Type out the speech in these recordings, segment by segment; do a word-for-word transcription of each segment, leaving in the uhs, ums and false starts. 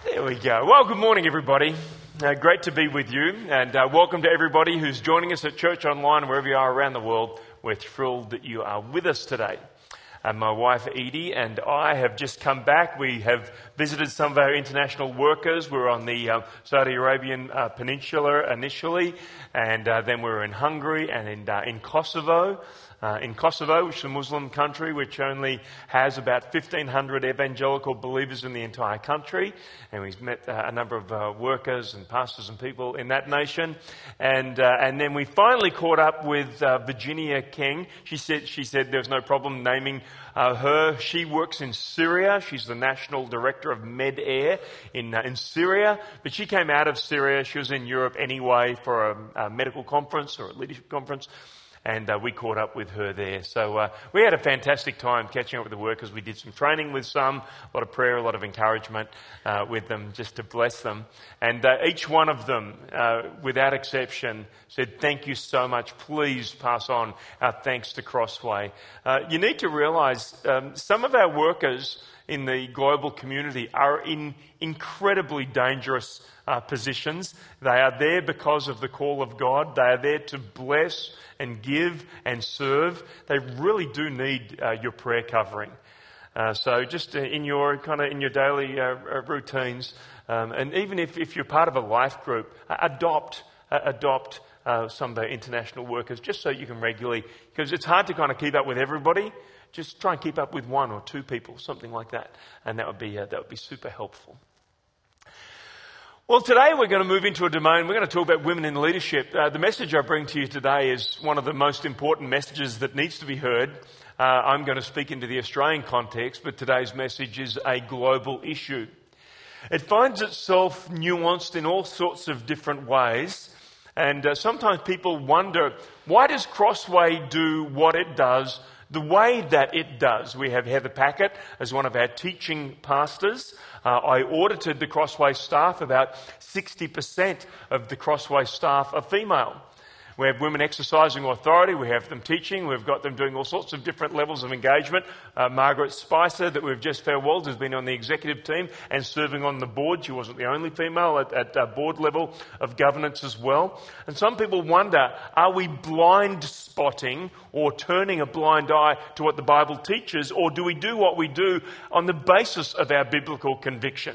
There we go. Well, good morning, everybody. Uh, great to be with you, and uh, welcome to everybody who's joining us at Church Online, wherever you are around the world. We're thrilled that you are with us today. Uh, my wife Edie and I have just come back. We have visited some of our international workers. We were on the uh, Saudi Arabian uh, Peninsula initially, and uh, then we were in Hungary and in, uh, in Kosovo. Uh, in Kosovo, which is a Muslim country which only has about fifteen hundred evangelical believers in the entire country, and we've met uh, a number of uh, workers and pastors and people in that nation, and uh, and then we finally caught up with uh, Virginia King. She said she said there was no problem naming uh, her. She works in Syria. She's the national director of Med-Air in uh, in Syria, but she came out of Syria. She was in Europe anyway for a, a medical conference or a leadership conference. And uh, we caught up with her there. So uh, we had a fantastic time catching up with the workers. We did some training with some, a lot of prayer, a lot of encouragement uh, with them, just to bless them. And uh, each one of them, uh, without exception, said, "Thank you so much. Please pass on our thanks to Crossway." Uh, you need to realise um, some of our workers in the global community are in incredibly dangerous uh, positions. They are there because of the call of God. They are there to bless and give and serve. They really do need uh, your prayer covering. Uh, so just uh, in your kind of in your daily uh, routines, um, and even if, if you're part of a life group, uh, adopt uh, adopt uh, some of our international workers, just so you can regularly, because it's hard to kind of keep up with everybody. Just try and keep up with one or two people, something like that, and that would be uh, that would be super helpful. Well, today we're going to move into a domain. We're going to talk about women in leadership. Uh, the message I bring to you today is one of the most important messages that needs to be heard. Uh, I'm going to speak into the Australian context, but today's message is a global issue. It finds itself nuanced in all sorts of different ways, and uh, sometimes people wonder, why does Crossway do what it does the way that it does? We have Heather Packett as one of our teaching pastors. Uh, I audited the Crossway staff. About sixty percent of the Crossway staff are female. We have women exercising authority. We have them teaching. We've got them doing all sorts of different levels of engagement. Uh, Margaret Spicer, that we've just farewelled, has been on the executive team and serving on the board. She wasn't the only female at, at uh, board level of governance as well. And some people wonder, are we blind spotting or turning a blind eye to what the Bible teaches, or do we do what we do on the basis of our biblical conviction?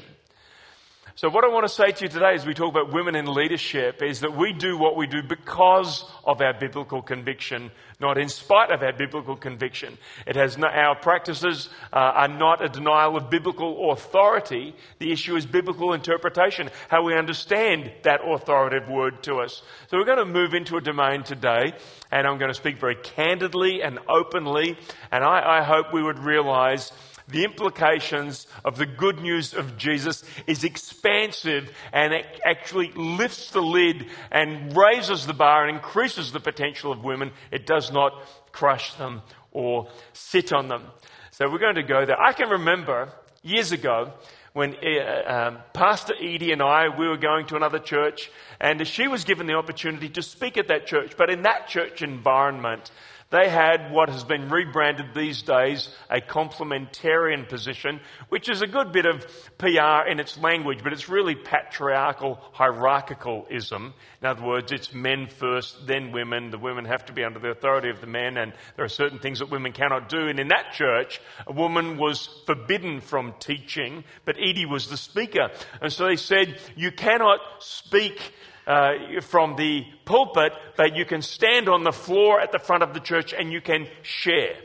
So what I want to say to you today as we talk about women in leadership is that we do what we do because of our biblical conviction, not in spite of our biblical conviction. It has no, our practices uh, are not a denial of biblical authority. The issue is biblical interpretation, how we understand that authoritative word to us. So we're going to move into a domain today, and I'm going to speak very candidly and openly, and I, I hope we would realize the implications of the good news of Jesus is expansive, and it actually lifts the lid and raises the bar and increases the potential of women. It does not crush them or sit on them. So we're going to go there. I can remember years ago when uh, um, Pastor Edie and I, we were going to another church, and she was given the opportunity to speak at that church. But in that church environment, they had what has been rebranded these days a complementarian position, which is a good bit of P R in its language, but it's really patriarchal hierarchicalism. In other words, it's men first, then women. The women have to be under the authority of the men, and there are certain things that women cannot do. And in that church, a woman was forbidden from teaching, but Edie was the speaker. And so they said, you cannot speak Uh, from the pulpit, but you can stand on the floor at the front of the church and you can share.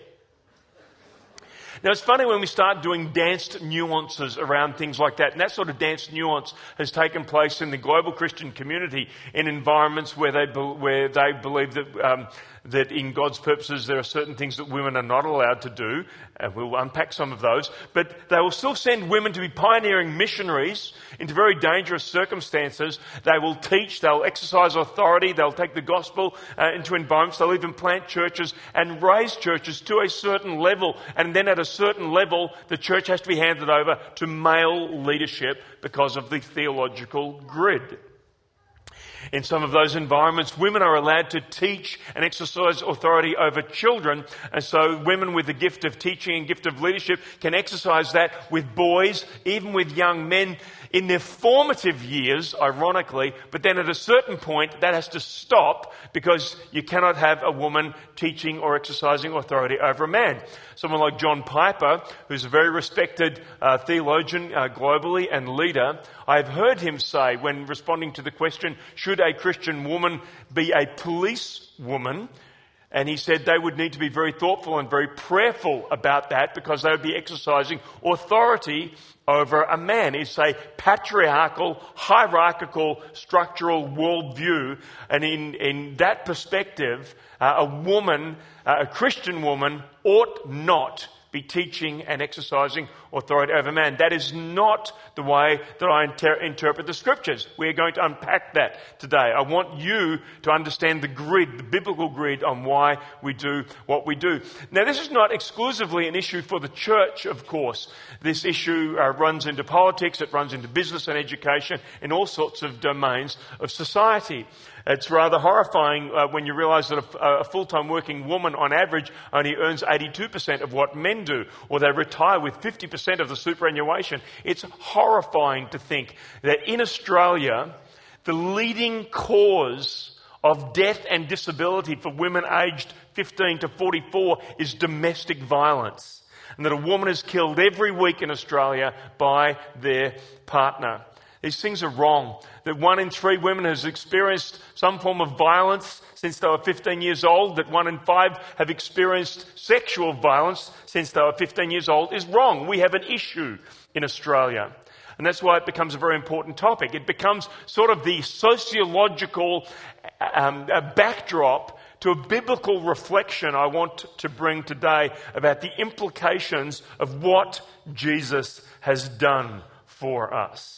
Now, it's funny when we start doing danced nuances around things like that, and that sort of danced nuance has taken place in the global Christian community in environments where they be- where they believe that um, that in God's purposes there are certain things that women are not allowed to do, and we'll unpack some of those, but they will still send women to be pioneering missionaries into very dangerous circumstances. They will teach, they'll exercise authority, they'll take the gospel uh, into environments, they'll even plant churches and raise churches to a certain level, and then at a certain level the church has to be handed over to male leadership because of the theological grid. In some of those environments, women are allowed to teach and exercise authority over children. And so women with the gift of teaching and gift of leadership can exercise that with boys, even with young men, in their formative years, ironically, but then at a certain point that has to stop because you cannot have a woman teaching or exercising authority over a man. Someone like John Piper, who's a very respected uh, theologian uh, globally and leader, I've heard him say when responding to the question, should a Christian woman be a police woman? And he said they would need to be very thoughtful and very prayerful about that because they would be exercising authority over a man. It's a patriarchal, hierarchical, structural worldview. And in, in that perspective, uh, a woman, uh, a Christian woman, ought not be teaching and exercising authority over man. That is not the way that I inter- interpret the scriptures. We're going to unpack that today. I want you to understand the grid, the biblical grid on why we do what we do. Now, this is not exclusively an issue for the church, of course. This issue uh, runs into politics, it runs into business and education, in all sorts of domains of society. It's rather horrifying uh, when you realise that a, a full-time working woman on average only earns eighty-two percent of what men do, or they retire with fifty percent of the superannuation. It's horrifying to think that in Australia, the leading cause of death and disability for women aged fifteen to forty-four is domestic violence, and that a woman is killed every week in Australia by their partner. These things are wrong. That one in three women has experienced some form of violence since they were fifteen years old, that one in five have experienced sexual violence since they were fifteen years old is wrong. We have an issue in Australia. And that's why it becomes a very important topic. It becomes sort of the sociological um, backdrop to a biblical reflection I want to bring today about the implications of what Jesus has done for us.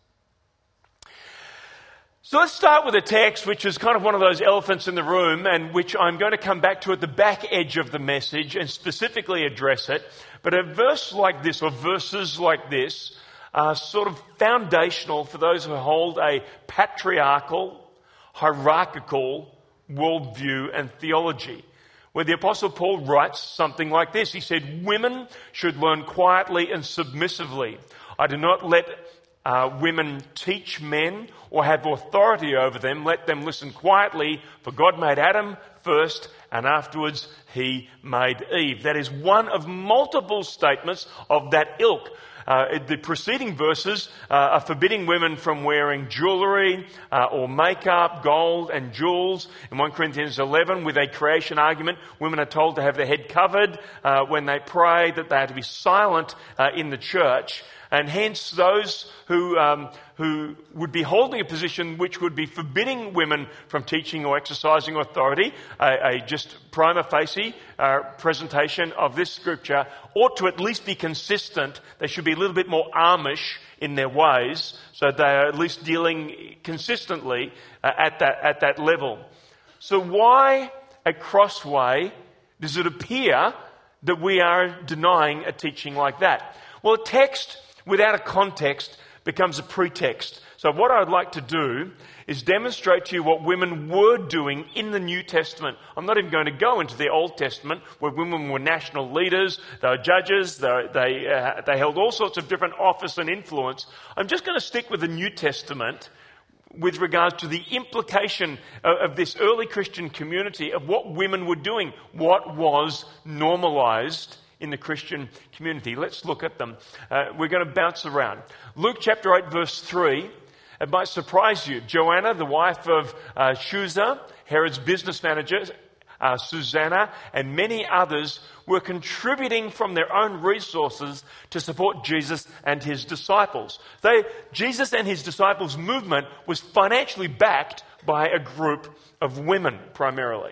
So let's start with a text which is kind of one of those elephants in the room, and which I'm going to come back to at the back edge of the message and specifically address it. But a verse like this, or verses like this, are sort of foundational for those who hold a patriarchal, hierarchical worldview and theology, where the Apostle Paul writes something like this. He said, "Women should learn quietly and submissively. I do not let Uh, women teach men or have authority over them. Let them listen quietly, for God made Adam first, and afterwards he made Eve." That is one of multiple statements of that ilk. Uh, the preceding verses uh, are forbidding women from wearing jewellery uh, or makeup, gold and jewels. In First Corinthians eleven, with a creation argument, women are told to have their head covered uh, when they pray, that they are to be silent uh, in the church. And hence those who um, who would be holding a position which would be forbidding women from teaching or exercising authority, a, a just prima facie uh, presentation of this scripture, ought to at least be consistent. They should be a little bit more Amish in their ways, so they are at least dealing consistently uh, at that at that level. So why at Crossway does it appear that we are denying a teaching like that? Well, a text without a context becomes a pretext. So what I'd like to do is demonstrate to you what women were doing in the New Testament. I'm not even going to go into the Old Testament, where women were national leaders, they were judges, they, they, uh, they held all sorts of different office and influence. I'm just going to stick with the New Testament with regards to the implication of, of this early Christian community of what women were doing, what was normalized in the Christian community. Let's look at them. Uh, we're going to bounce around. Luke chapter eight, verse three. It might surprise you. Joanna, the wife of uh, Chuza, Herod's business manager, uh, Susanna, and many others were contributing from their own resources to support Jesus and his disciples. They, Jesus and his disciples' movement was financially backed by a group of women, primarily.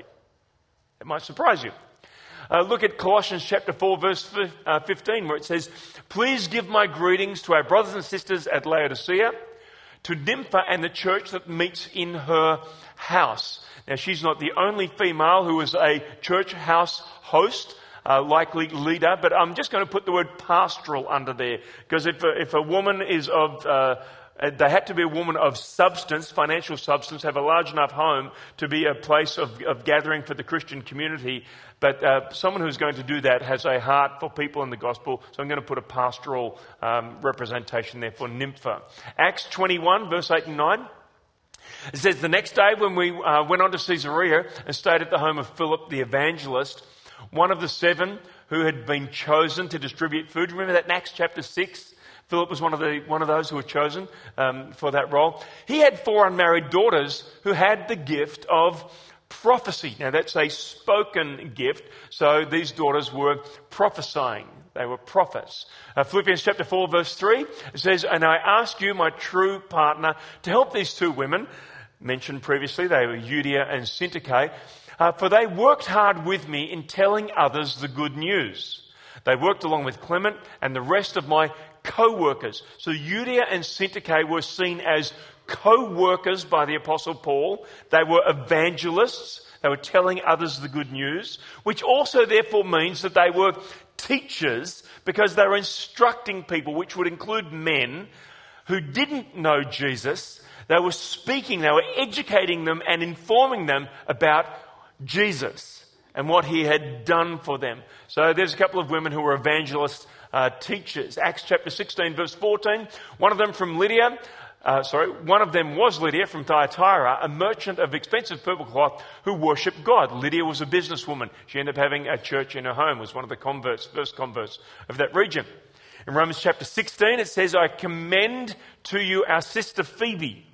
It might surprise you. Uh, look at Colossians chapter four, verse fifteen, where it says, "Please give my greetings to our brothers and sisters at Laodicea, to Nympha and the church that meets in her house." Now, she's not the only female who is a church house host, uh, likely leader, but I'm just going to put the word pastoral under there, because if a, if a woman is of uh, Uh, they had to be a woman of substance, financial substance, have a large enough home to be a place of, of gathering for the Christian community. But uh, someone who's going to do that has a heart for people in the gospel. So I'm going to put a pastoral um, representation there for Nympha. Acts twenty-one, verse eight and nine. It says, the next day when we uh, went on to Caesarea and stayed at the home of Philip the evangelist, one of the seven who had been chosen to distribute food. Remember that in Acts chapter six? Philip was one of the one of those who were chosen um, for that role. He had four unmarried daughters who had the gift of prophecy. Now that's a spoken gift, so these daughters were prophesying. They were prophets. Uh, Philippians chapter four verse three, it says, and I ask you, my true partner, to help these two women, mentioned previously, they were Euodia and Syntyche, uh, for they worked hard with me in telling others the good news. They worked along with Clement and the rest of my co-workers. So Euodia and Syntyche were seen as co-workers by the Apostle Paul. They were evangelists. They were telling others the good news, which also therefore means that they were teachers because they were instructing people, which would include men who didn't know Jesus. They were speaking, they were educating them and informing them about Jesus and what he had done for them. So there's a couple of women who were evangelist uh, teachers. Acts chapter sixteen, verse fourteen. One of them from Lydia, uh, sorry, one of them was Lydia from Thyatira, a merchant of expensive purple cloth who worshipped God. Lydia was a businesswoman. She ended up having a church in her home, was one of the converts, first converts of that region. In Romans chapter sixteen, it says, I commend to you our sister Phoebe,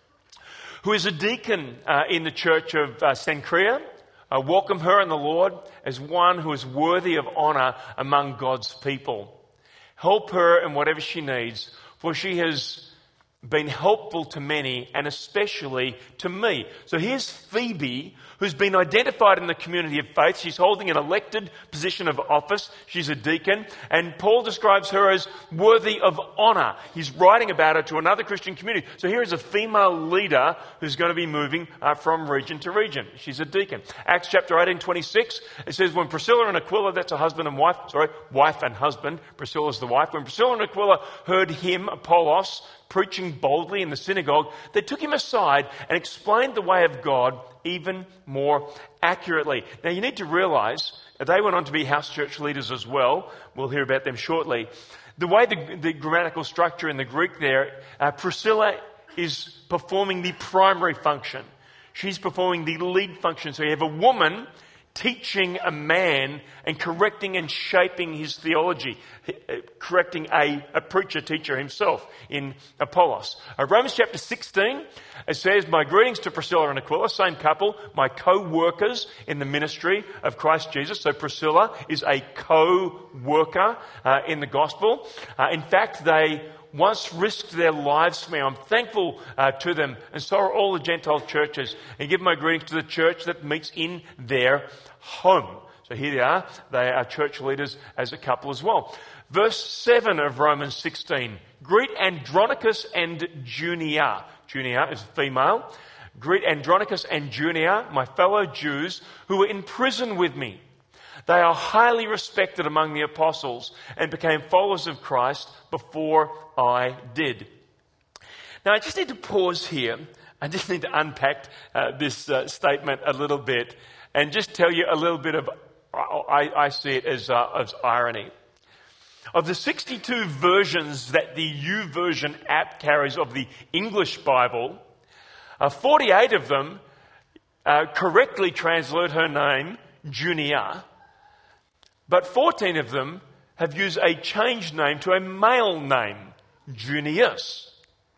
who is a deacon uh, in the church of uh, Cenchrea. I welcome her in the Lord as one who is worthy of honour among God's people. Help her in whatever she needs, for she has been helpful to many and especially to me. So here's Phoebe, who's been identified in the community of faith. She's holding an elected position of office. She's a deacon. And Paul describes her as worthy of honour. He's writing about her to another Christian community. So here is a female leader who's going to be moving uh, from region to region. She's a deacon. Acts chapter eighteen, twenty-six, it says, when Priscilla and Aquila, that's a husband and wife, sorry, wife and husband, Priscilla's the wife. When Priscilla and Aquila heard him, Apollos, preaching boldly in the synagogue, they took him aside and explained the way of God even more accurately. Now you need to realise they went on to be house church leaders as well. We'll hear about them shortly. The way the, the grammatical structure in the Greek there, uh, Priscilla is performing the primary function. She's performing the lead function. So you have a woman teaching a man and correcting and shaping his theology, correcting a, a preacher teacher himself in Apollos. Uh, Romans chapter sixteen, it says, my greetings to Priscilla and Aquila, same couple, my co-workers in the ministry of Christ Jesus. So Priscilla is a co-worker uh, in the gospel. Uh, in fact, they once risked their lives for me. I'm thankful uh, to them, and so are all the Gentile churches. And give my greetings to the church that meets in their home. So here they are. They are church leaders as a couple as well. Verse seven of Romans sixteen. Greet Andronicus and Junia. Junia is female. Greet Andronicus and Junia, my fellow Jews, who were in prison with me. They are highly respected among the apostles and became followers of Christ before I did. Now, I just need to pause here. I just need to unpack uh, this uh, statement a little bit and just tell you a little bit of, I, I see it as, uh, as irony. Of the sixty-two versions that the YouVersion app carries of the English Bible, uh, forty-eight of them uh, correctly translate her name, Junia. But fourteen of them have used a changed name to a male name, Junius.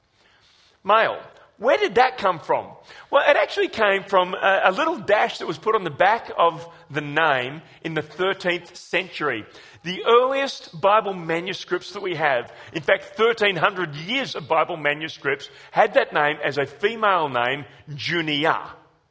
Male. Where did that come from? Well, it actually came from a, a little dash that was put on the back of the name in the thirteenth century. The earliest Bible manuscripts that we have, in fact, thirteen hundred years of Bible manuscripts, had that name as a female name, Junia.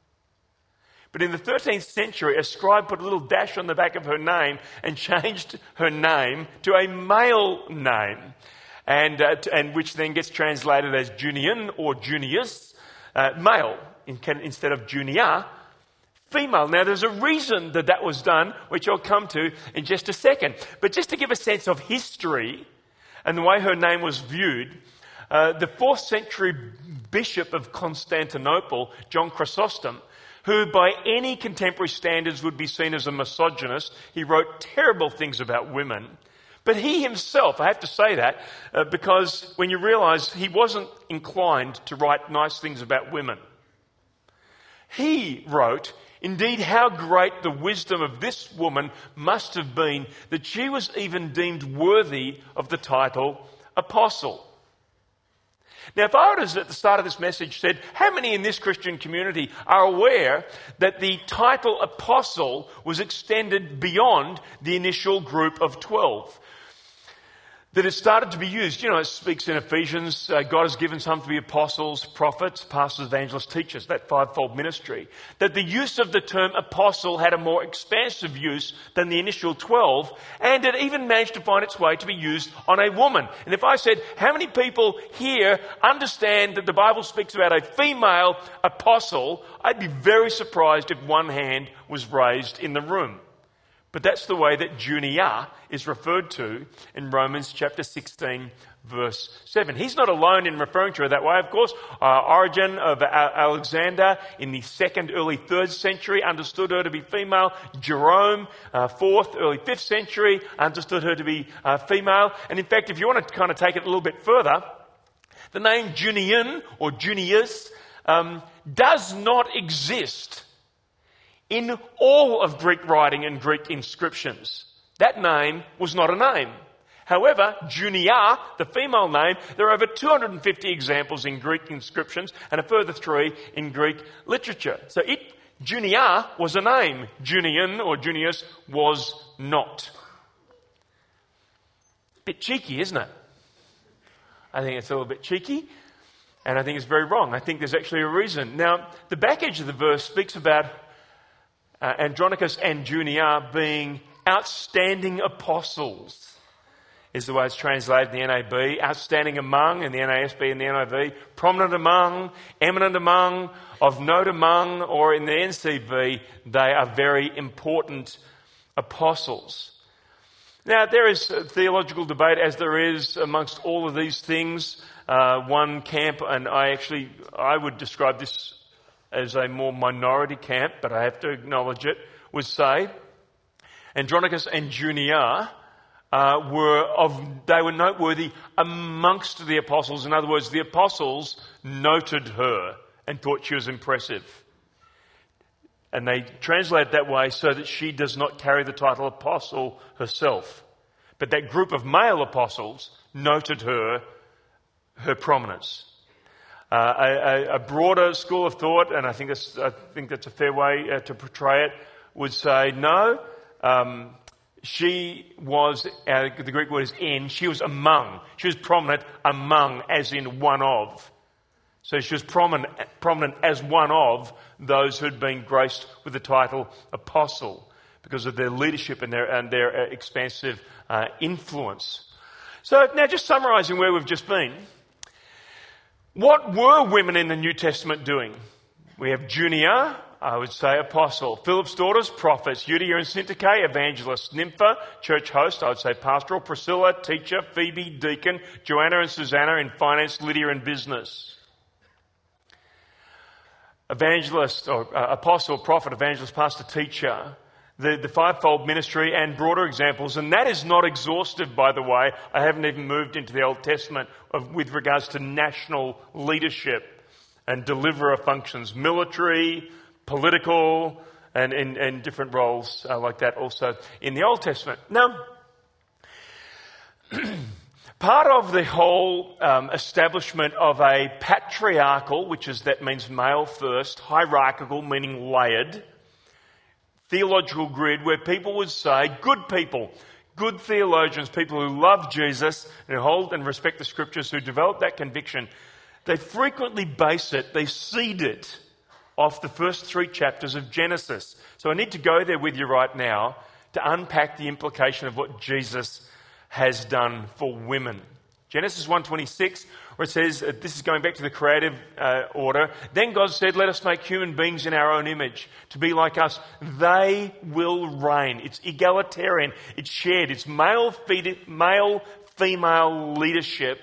But in the thirteenth century, a scribe put a little dash on the back of her name and changed her name to a male name, and uh, t- and which then gets translated as Junian or Junius, uh, male, in, can, instead of Junia, female. Now, there's a reason that that was done, which I'll come to in just a second. But just to give a sense of history and the way her name was viewed, Uh, the fourth century bishop of Constantinople, John Chrysostom, who by any contemporary standards would be seen as a misogynist, he wrote terrible things about women. But he himself, I have to say that, uh, because when you realise he wasn't inclined to write nice things about women. He wrote, "Indeed, how great the wisdom of this woman must have been that she was even deemed worthy of the title apostle." Now, if I would have at the start of this message said, how many in this Christian community are aware that the title apostle was extended beyond the initial group of twelve? That it started to be used. You know, it speaks in Ephesians, uh, God has given some to be apostles, prophets, pastors, evangelists, teachers, that fivefold ministry. That the use of the term apostle had a more expansive use than the initial twelve, and it even managed to find its way to be used on a woman. And if I said, how many people here understand that the Bible speaks about a female apostle, I'd be very surprised if one hand was raised in the room. But that's the way that Junia is referred to in Romans chapter sixteen, verse seven. He's not alone in referring to her that way, of course. Uh, Origen of Alexander in the second, early third century understood her to be female. Jerome, uh, fourth, early fifth century, understood her to be uh, female. And in fact, if you want to kind of take it a little bit further, the name Junian or Junius um, does not exist in all of Greek writing and Greek inscriptions. That name was not a name. However, Junia, the female name, there are over two hundred fifty examples in Greek inscriptions and a further three in Greek literature. So it, Junia was a name. Junian or Junius was not. Bit cheeky, isn't it? I think it's a little bit cheeky, and I think it's very wrong. I think there's actually a reason. Now, the back edge of the verse speaks about Uh, Andronicus and Junia being outstanding apostles, is the way it's translated in the N A B. Outstanding among in the N A S B and the N I V. Prominent among, eminent among, of note among, or in the N C V, they are very important apostles. Now, there is a theological debate, as there is amongst all of these things. Uh, one camp, and I actually, I would describe this as a more minority camp, but I have to acknowledge it, would say Andronicus and Junia uh, were of they were noteworthy amongst the apostles. In other words, the apostles noted her and thought she was impressive. And they translate it that way so that she does not carry the title apostle herself. But that group of male apostles noted her, her prominence. Uh, a, a broader school of thought, and I think that's, I think that's a fair way uh, to portray it, would say no. Um, she was, uh, the Greek word is en, she was among. She was prominent among, as in one of. So she was prominent, prominent as one of those who had been graced with the title apostle because of their leadership and their, and their uh, expansive uh, influence. So now just summarising where we've just been. What were women in the New Testament doing? We have Junia, I would say apostle. Philip's daughters, prophets. Euodia and Syntyche, evangelists. Nympha, church host, I would say pastoral. Priscilla, teacher. Phoebe, deacon. Joanna and Susanna in finance. Lydia in business. Evangelist, or uh, apostle, prophet, evangelist, pastor, teacher. The, the fivefold ministry and broader examples, and that is not exhaustive, by the way. I haven't even moved into the Old Testament of, with regards to national leadership and deliverer functions, military, political, and, and, and different roles uh, like that also in the Old Testament. Now, part of the whole um, establishment of a patriarchal, which is that means male first, hierarchical meaning layered, theological grid where people would say, good people, good theologians, people who love Jesus and who hold and respect the scriptures, who develop that conviction, they frequently base it, they seed it off the first three chapters of Genesis. So I need to go there with you right now to unpack the implication of what Jesus has done for women. Genesis one twenty-six, where it says, uh, this is going back to the creative uh, order, then God said, let us make human beings in our own image, to be like us. They will reign. It's egalitarian, it's shared, it's male, male female leadership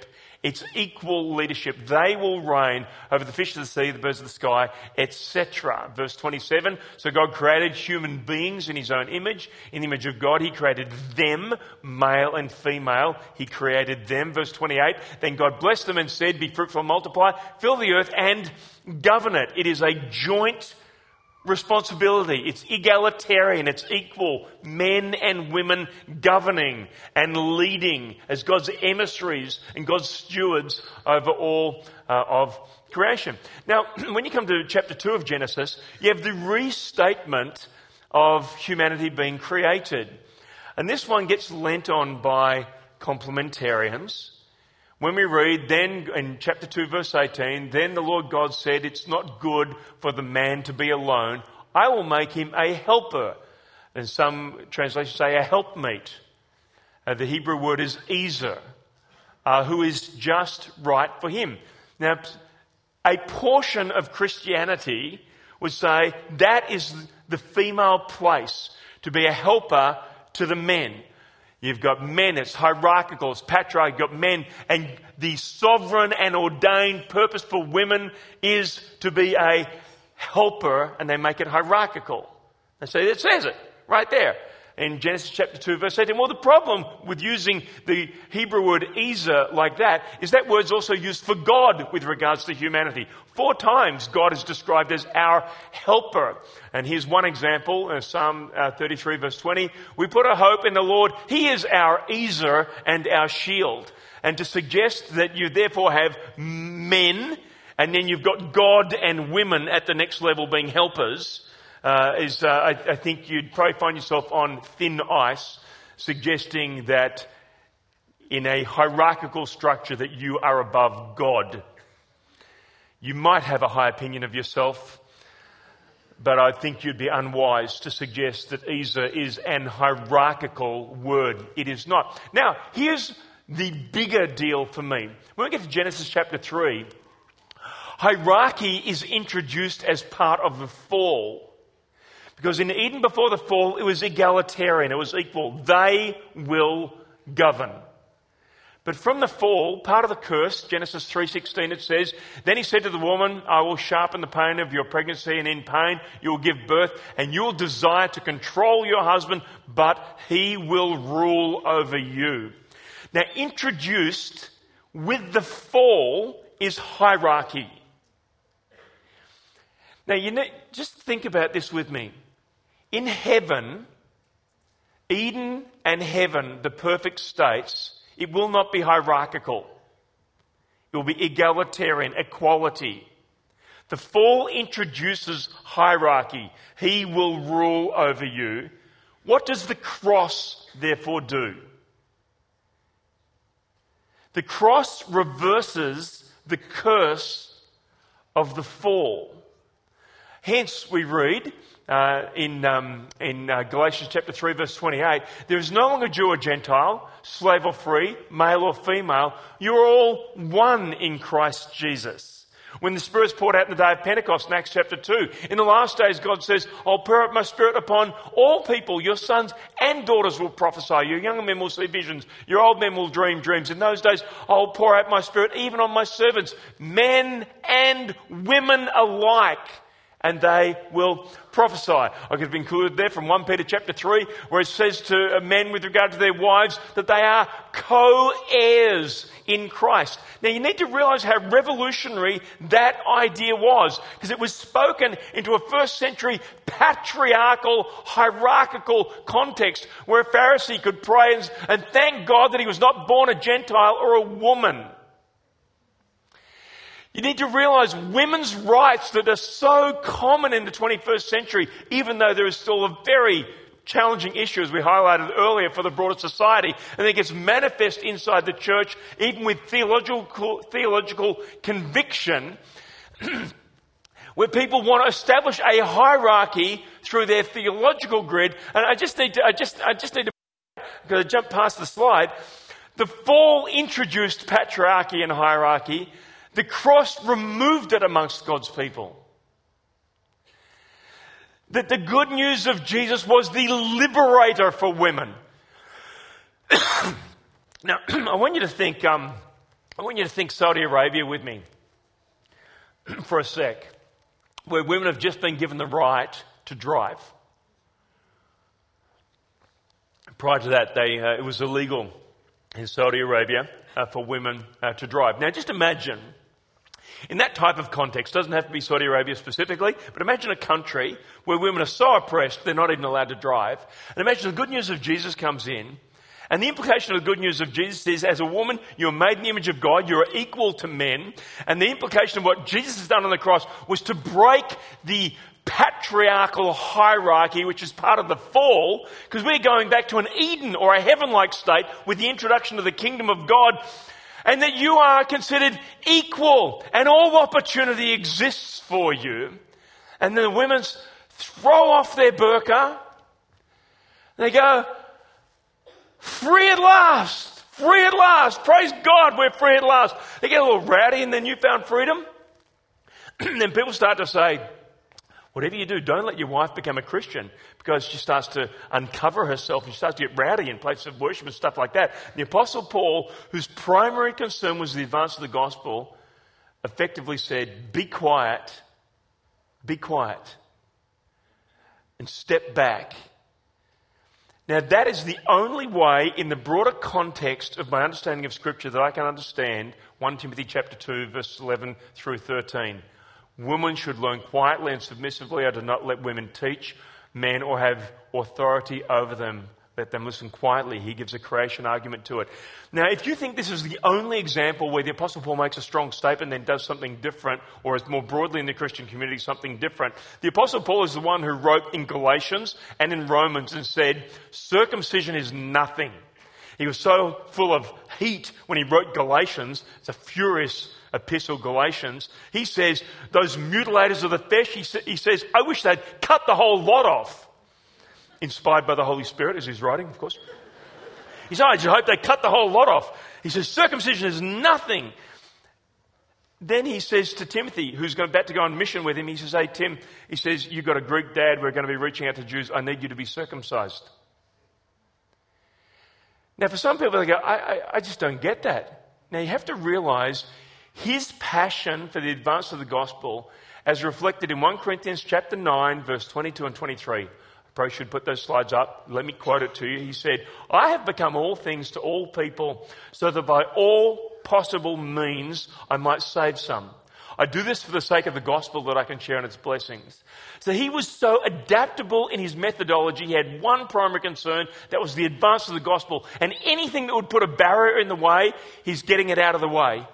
It's equal leadership. They will reign over the fish of the sea, the birds of the sky, et cetera. Verse twenty-seven, so God created human beings in his own image. In the image of God, he created them, male and female. He created them. Verse twenty-eight, then God blessed them and said, be fruitful and multiply, fill the earth and govern it. It is a joint responsibility. It's egalitarian. It's equal. Men and women governing and leading as God's emissaries and God's stewards over all uh, of creation. Now, when you come to chapter two of Genesis, you have the restatement of humanity being created. And this one gets lent on by complementarians. When we read, then in chapter two, verse eighteen, then the Lord God said, it's not good for the man to be alone. I will make him a helper. And some translations say a helpmeet. Uh, the Hebrew word is ezer, uh, who is just right for him. Now, a portion of Christianity would say that is the female place, to be a helper to the men. You've got men, it's hierarchical, it's patriarchal, you've got men, and the sovereign and ordained purpose for women is to be a helper, and they make it hierarchical. And so it says it right there in Genesis chapter two, verse eighteen. Well, the problem with using the Hebrew word ezer like that is that word's also used for God with regards to humanity. Four times God is described as our helper. And here's one example, uh, Psalm uh, thirty-three, verse twenty. We put our hope in the Lord. He is our ezer and our shield. And to suggest that you therefore have men, and then you've got God and women at the next level being helpers, uh, is uh, I, I think you'd probably find yourself on thin ice, suggesting that in a hierarchical structure that you are above God. You might have a high opinion of yourself, but I think you'd be unwise to suggest that ezer is an hierarchical word. It is not. Now, here's the bigger deal for me. When we get to Genesis chapter three, hierarchy is introduced as part of the fall. Because in Eden before the fall, it was egalitarian, it was equal. They will govern. But from the fall, part of the curse, Genesis three sixteen, it says, then he said to the woman, I will sharpen the pain of your pregnancy, and in pain you will give birth, and you will desire to control your husband, but he will rule over you. Now, introduced with the fall is hierarchy. Now, you know, just think about this with me. In heaven, Eden and heaven, the perfect states, it will not be hierarchical. It will be egalitarian, equality. The fall introduces hierarchy. He will rule over you. What does the cross therefore do? The cross reverses the curse of the fall. Hence, we read uh, in, um, in uh, Galatians chapter three, verse twenty-eight, there is no longer Jew or Gentile, slave or free, male or female. You are all one in Christ Jesus. When the Spirit is poured out in the day of Pentecost in Acts chapter two, in the last days God says, I'll pour out my Spirit upon all people. Your sons and daughters will prophesy. Your young men will see visions. Your old men will dream dreams. In those days I'll pour out my Spirit even on my servants, men and women alike, and they will prophesy. I could have included there from First Peter chapter three, where it says to men with regard to their wives that they are co-heirs in Christ. Now you need to realize how revolutionary that idea was, because it was spoken into a first century patriarchal, hierarchical context where a Pharisee could pray and, and thank God that he was not born a Gentile or a woman. You need to realize women's rights that are so common in the twenty-first century, even though there is still a very challenging issue, as we highlighted earlier, for the broader society, and it gets manifest inside the church, even with theological, theological conviction, where people want to establish a hierarchy through their theological grid. And I just need to, I just, I just need to, because I jumped past the slide. The fall introduced patriarchy and hierarchy. The cross removed it amongst God's people. That the good news of Jesus was the liberator for women. Now, I want you to think, um, I want you to think Saudi Arabia with me for a sec, where women have just been given the right to drive. Prior to that, they, uh, it was illegal in Saudi Arabia uh, for women uh, to drive. Now, just imagine, in that type of context, doesn't have to be Saudi Arabia specifically, but imagine a country where women are so oppressed they're not even allowed to drive. And imagine the good news of Jesus comes in, and the implication of the good news of Jesus is, as a woman, you're made in the image of God, you're equal to men, and the implication of what Jesus has done on the cross was to break the patriarchal hierarchy, which is part of the fall, because we're going back to an Eden or a heaven-like state with the introduction of the kingdom of God, and that you are considered equal and all opportunity exists for you. And then the women throw off their burqa. They go, free at last, free at last, praise God, we're free at last. They get a little rowdy in their newfound freedom. And then people start to say, whatever you do, don't let your wife become a Christian, because she starts to uncover herself and she starts to get rowdy in places of worship and stuff like that. The Apostle Paul, whose primary concern was the advance of the gospel, effectively said, be quiet, be quiet, and step back. Now, that is the only way, in the broader context of my understanding of Scripture, that I can understand First Timothy chapter two, verses eleven through thirteen. Women should learn quietly and submissively. I do not let women teach men or have authority over them. Let them listen quietly. He gives a creation argument to it. Now, if you think this is the only example where the Apostle Paul makes a strong statement and then does something different, or is more broadly in the Christian community something different, the Apostle Paul is the one who wrote in Galatians and in Romans and said, circumcision is nothing. He was so full of heat when he wrote Galatians. It's a furious epistle, Galatians. He says, those mutilators of the flesh, he, sa- he says, I wish they'd cut the whole lot off. Inspired by the Holy Spirit, as he's writing, of course. He said, I just hope they cut the whole lot off. He says, circumcision is nothing. Then he says to Timothy, who's about to go on mission with him, he says, hey, Tim, he says, you've got a Greek dad, we're going to be reaching out to Jews, I need you to be circumcised. Now, for some people, they go, I, I, I just don't get that. Now, you have to realize his passion for the advance of the gospel, as reflected in First Corinthians chapter nine, verse twenty-two and twenty-three. I probably should put those slides up. Let me quote it to you. He said, I have become all things to all people, so that by all possible means I might save some. I do this for the sake of the gospel, that I can share in its blessings. So he was so adaptable in his methodology. He had one primary concern, that was the advance of the gospel. And anything that would put a barrier in the way, he's getting it out of the way.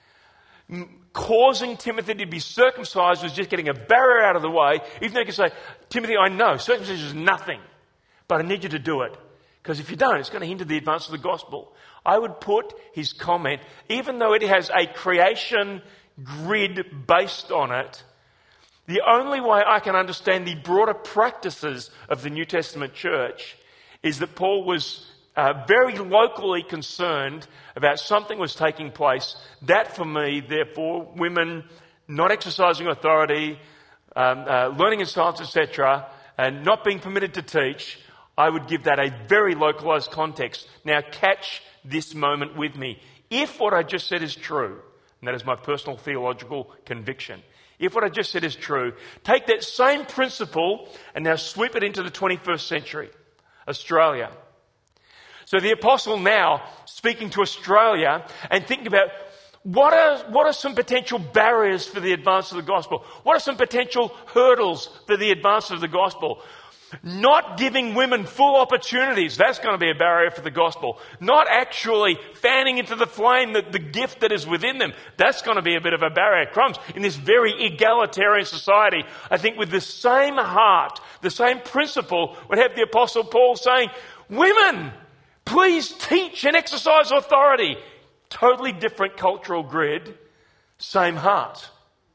Causing Timothy to be circumcised was just getting a barrier out of the way. Even though he could say, Timothy, I know circumcision is nothing, but I need you to do it. Because if you don't, it's going to hinder the advance of the gospel. I would put his comment, even though it has a creation grid based on it, the only way I can understand the broader practices of the New Testament church is that Paul was uh, very locally concerned about something was taking place. That, for me, therefore, women not exercising authority, um, uh, learning in silence, et cetera, and not being permitted to teach, I would give that a very localized context. Now, catch this moment with me. If what I just said is true, and that is my personal theological conviction, if what I just said is true, take that same principle and now sweep it into the twenty-first century, Australia. So the apostle now speaking to Australia and thinking about what are, what are some potential barriers for the advance of the gospel? What are some potential hurdles for the advance of the gospel? Not giving women full opportunities, that's going to be a barrier for the gospel. Not actually fanning into the flame the, the gift that is within them, that's going to be a bit of a barrier. Crumbs, in this very egalitarian society, I think with the same heart, the same principle, would have the Apostle Paul saying, women, please teach and exercise authority. Totally different cultural grid, same heart.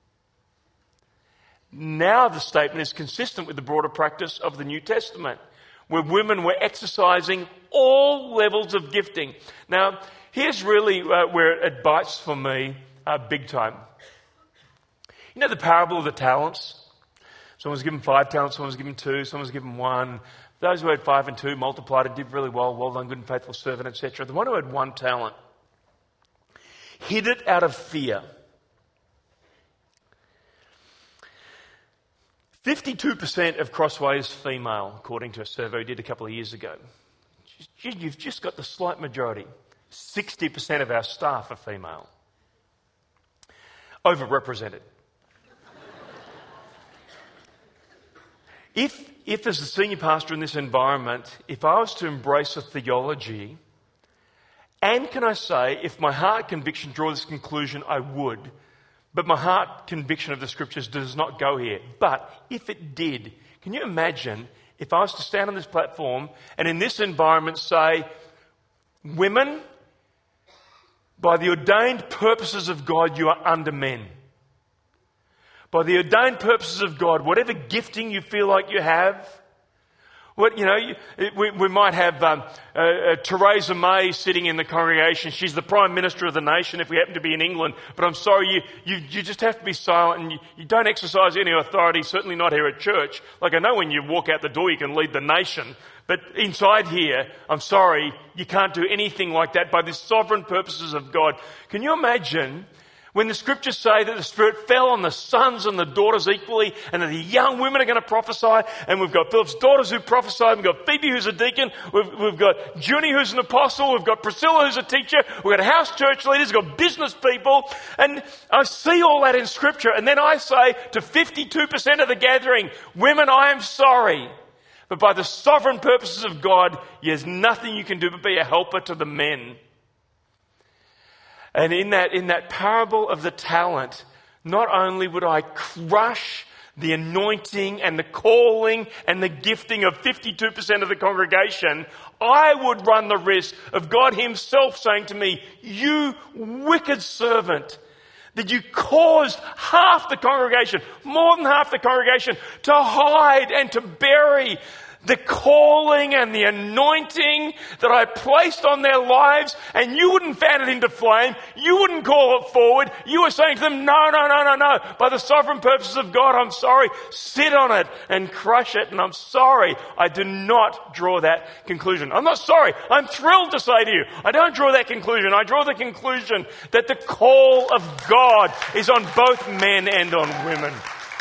Now the statement is consistent with the broader practice of the New Testament, where women were exercising all levels of gifting. Now, here's really uh, where it bites for me uh, big time. You know the parable of the talents? Someone was given five talents, someone was given two, someone was given one. Those who had five and two multiplied and did really well. Well done, good and faithful servant, et cetera. The one who had one talent, hid it out of fear. fifty-two percent of Crossway is female, according to a survey we did a couple of years ago. You've just got the slight majority. sixty percent of our staff are female. Overrepresented. If, if as a senior pastor in this environment, if I was to embrace a theology, and can I say, if my heart conviction draws this conclusion, I would, but my heart conviction of the scriptures does not go here. But if it did, can you imagine if I was to stand on this platform and in this environment say, women, by the ordained purposes of God, you are under men. By the ordained purposes of God, whatever gifting you feel like you have, what, you know, you, we, we might have um, uh, uh, Theresa May sitting in the congregation. She's the Prime Minister of the nation if we happen to be in England. But I'm sorry, you, you, you just have to be silent and you, you don't exercise any authority, certainly not here at church. Like I know when you walk out the door you can lead the nation. But inside here, I'm sorry, you can't do anything like that by the sovereign purposes of God. Can you imagine when the scriptures say that the Spirit fell on the sons and the daughters equally, and that the young women are going to prophesy, and we've got Philip's daughters who prophesy, we've got Phoebe who's a deacon, we've, we've got Junie who's an apostle, we've got Priscilla who's a teacher, we've got house church leaders, we've got business people, and I see all that in scripture, and then I say to fifty-two percent of the gathering, women, I am sorry, but by the sovereign purposes of God, there's nothing you can do but be a helper to the men. And in that, in that parable of the talent, not only would I crush the anointing and the calling and the gifting of fifty-two percent of the congregation, I would run the risk of God himself saying to me, you wicked servant, that you caused half the congregation, more than half the congregation, to hide and to bury the calling and the anointing that I placed on their lives, and you wouldn't fan it into flame. You wouldn't call it forward. You were saying to them, no, no, no, no, no. By the sovereign purposes of God, I'm sorry. Sit on it and crush it. And I'm sorry. I do not draw that conclusion. I'm not sorry. I'm thrilled to say to you, I don't draw that conclusion. I draw the conclusion that the call of God is on both men and on women.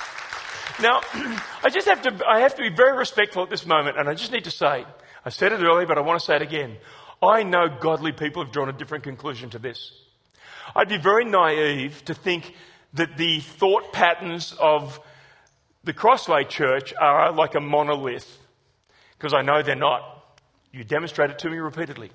Now, I just have to, I have to be very respectful at this moment, and I just need to say, I said it earlier, but I want to say it again. I know godly people have drawn a different conclusion to this. I'd be very naive to think that the thought patterns of the Crossway Church are like a monolith, because I know they're not. You demonstrate it to me repeatedly.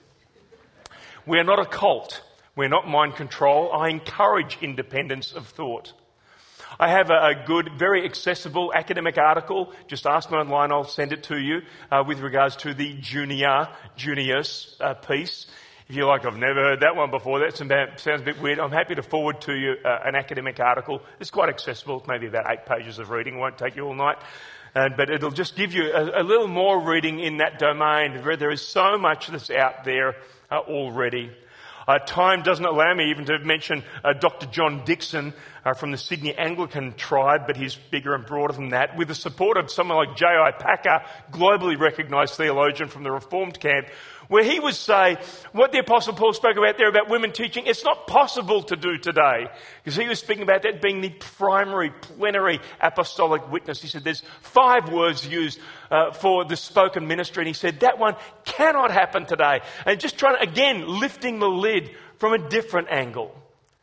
We're not a cult. We're not mind control. I encourage independence of thought. I have a, a good, very accessible academic article. Just ask me online, I'll send it to you, uh, with regards to the junior, junius uh, piece. If you're like, I've never heard that one before, that sounds a bit weird, I'm happy to forward to you uh, an academic article. It's quite accessible, it's maybe about eight pages of reading, it won't take you all night. Uh, but it'll just give you a, a little more reading in that domain, where there is so much that's out there uh, already. Uh, time doesn't allow me even to mention uh, Doctor John Dixon uh, from the Sydney Anglican tribe, but he's bigger and broader than that, with the support of someone like J I Packer, globally recognised theologian from the Reformed camp, where he would say what the Apostle Paul spoke about there about women teaching, it's not possible to do today. Because he was speaking about that being the primary, plenary apostolic witness. He said there's five words used uh, for the spoken ministry, and he said that one cannot happen today. And just trying to, again, lifting the lid from a different angle.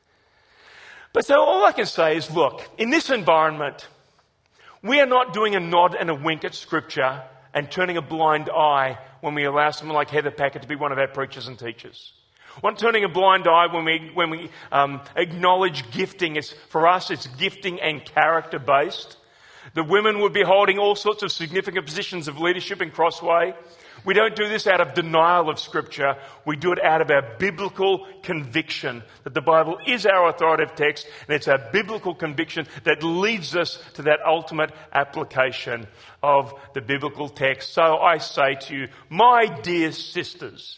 But so all I can say is, look, in this environment, we are not doing a nod and a wink at Scripture and turning a blind eye when we allow someone like Heather Packer to be one of our preachers and teachers. We're not turning a blind eye when we when we um, acknowledge gifting. It's, for us, it's gifting and character-based. The women would be holding all sorts of significant positions of leadership in Crossway. We don't do this out of denial of Scripture. We do it out of our biblical conviction that the Bible is our authoritative text, and it's our biblical conviction that leads us to that ultimate application of the biblical text. So I say to you, my dear sisters,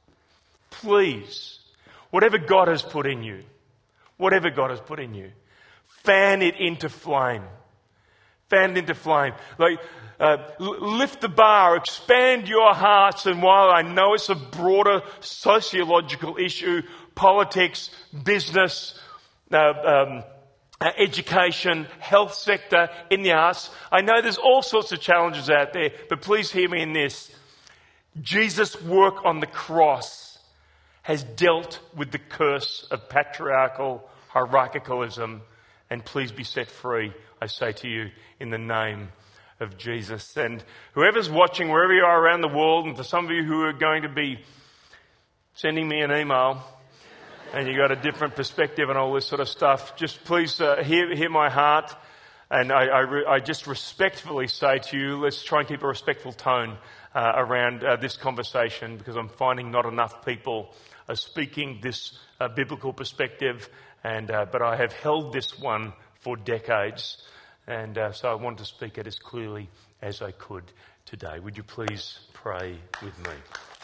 please, whatever God has put in you, whatever God has put in you, fan it into flame. Fan it into flame. Like, Uh, lift the bar, expand your hearts, and while I know it's a broader sociological issue, politics, business, uh, um, uh, education, health sector, in the arts. I know there's all sorts of challenges out there, but please hear me in this. Jesus' work on the cross has dealt with the curse of patriarchal hierarchicalism, and please be set free, I say to you, in the name of Jesus. And whoever's watching, wherever you are around the world, and for some of you who are going to be sending me an email, and you got a different perspective and all this sort of stuff, just please uh, hear, hear my heart. And I, I, re- I just respectfully say to you, let's try and keep a respectful tone uh, around uh, this conversation, because I'm finding not enough people are speaking this uh, biblical perspective. And uh, but I have held this one for decades, and uh, so I want to speak it as clearly as I could today. Would you please pray with me?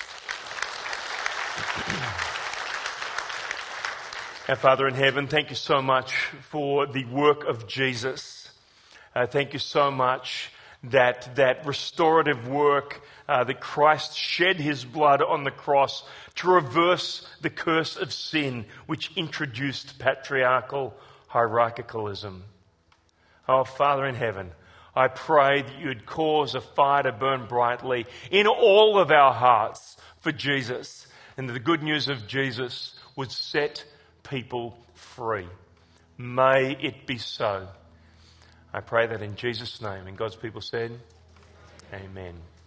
Our Father in heaven, thank you so much for the work of Jesus. Uh, thank you so much that that restorative work uh, that Christ shed his blood on the cross to reverse the curse of sin which introduced patriarchal hierarchicalism. Oh, Father in heaven, I pray that you'd cause a fire to burn brightly in all of our hearts for Jesus, and that the good news of Jesus would set people free. May it be so. I pray that in Jesus' name. And God's people said, Amen.